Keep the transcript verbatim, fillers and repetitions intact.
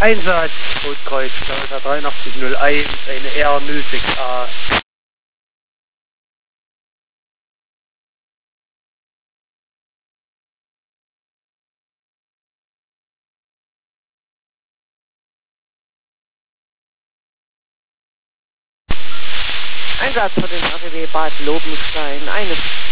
Einsatz, Rotkreuz, Delta dreiundachtzig null eins, eine R null sechs A. Einsatz für den R T W Bad Lobenstein, eine